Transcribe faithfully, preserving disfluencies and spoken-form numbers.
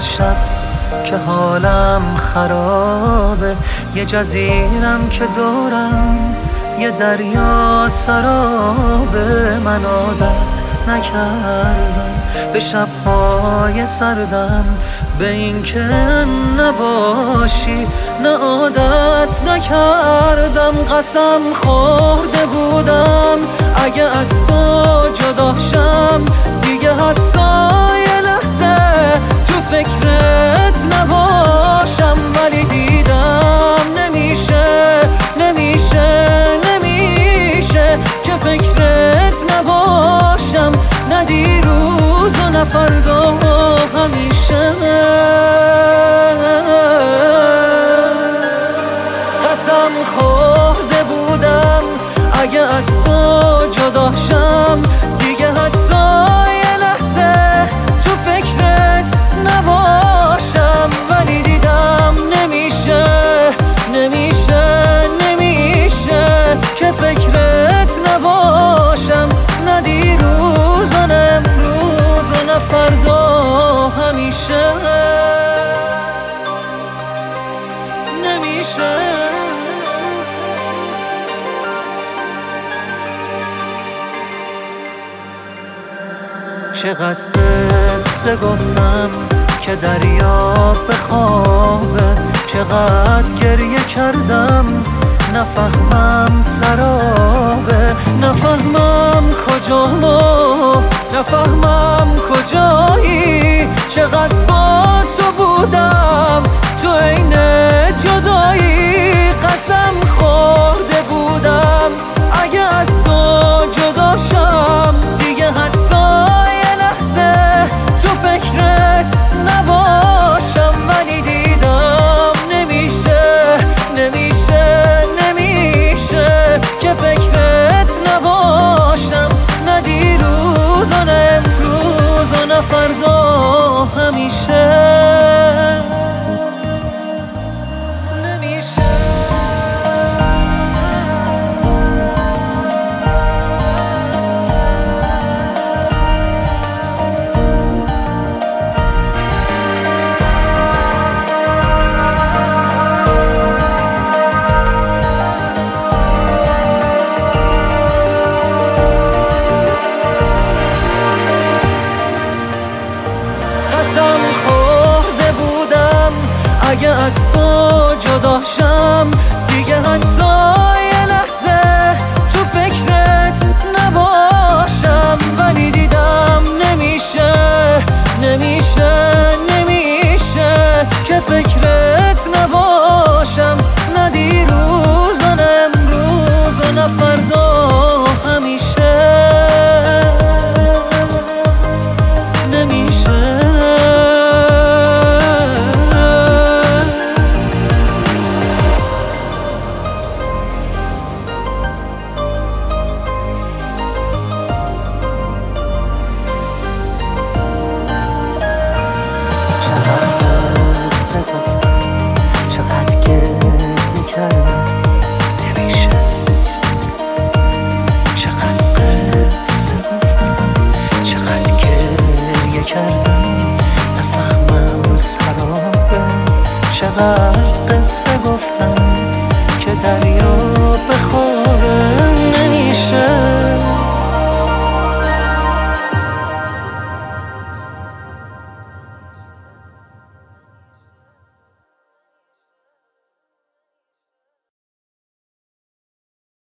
شب که حالم خرابه، یه جزیرم که دورم یه دریا سرابه. من عادت نکردم به شب‌های سردم، به این که نباشی نه عادت نکردم. قسم خورده بودم اگه از تو جدا شم دیگه حتی یه لحظه تو فکرت نباشم. ولی دیدم نمیشه نمیشه نمیشه که فکرت نباشم، نه دیروز و نه فردا، همیشه. قسم خورده بودم اگه از تو جدا شم دیگه حتی یه لحظه تو فکرت نباشم. ولی دیدم نمیشه نمیشه نمیشه که فکرت نباشم، نه دیروز و نه امروز و نه فردا، همیشه. نمیشه. چقدر قصه گفتم که دریا بخوابه، چقدر گریه کردم نفهمم سرابه، نفهمم کجا ما، نفهمم کجایی. چقدر با تو بودم تو عین جدایی. قسم خورده بودم اگه از تو جدا شم دیگه حتی یه لحظه تو فکرت نباشم. ولی دیدم نمیشه نمیشه نمیشه که فکرت نباشم، نه دیروز و نه امروز و نه فردا، همیشه. قسم خورده بودم اگه از تو جدا شم دیگه حتی یه لحظه تو فکرت نباشم. ولی دیدم نمیشه نمیشه نمیشه که فکرت نباشم، نه دیروز و نه امروز و نه فردا، همیشه. کردم نفهمم سرابه، چقدر